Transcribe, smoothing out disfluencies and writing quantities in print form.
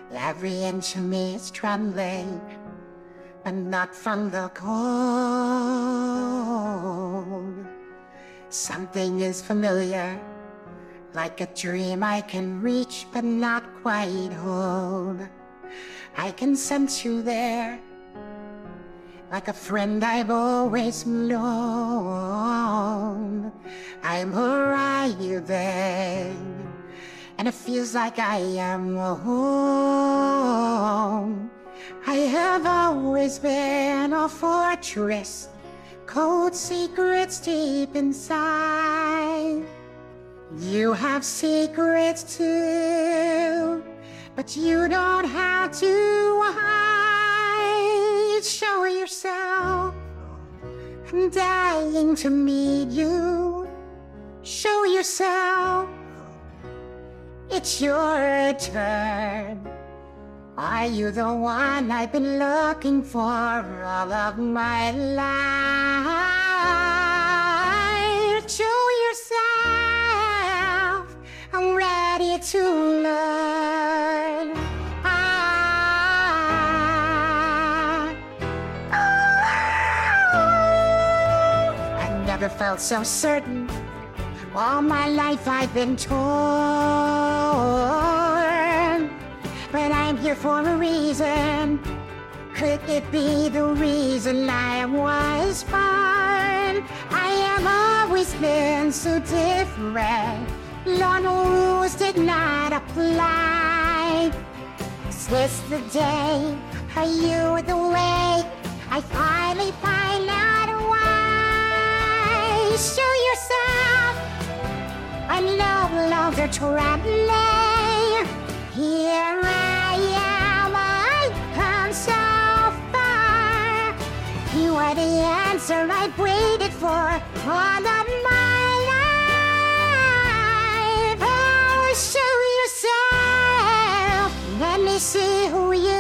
Every inch of me is trembling, but not from the cold. Something is familiar, like a dream I can reach but not quite hold. I can sense you there, like a friend I've always known. I'm arriving, and it feels like I am home. I have always been a fortress, cold secrets deep inside. You have secrets too, but you don't have to hide. Show yourself, I'm dying to meet you. Show yourself, it's your turn. Are you the one I've been looking for all of my life? Show yourself, I'm ready to learn. I never felt so certain. All my life I've been torn, but I'm here for a reason. Could it be the reason I was born? I have always been so different. Lord, no rules did not apply. Is this the day? Are you the way? I finally find out why. Show yourself, I'm no longer trembling. Here I am, I've come so far. You are the answer I've waited for all of my life. Oh, show yourself, let me see who you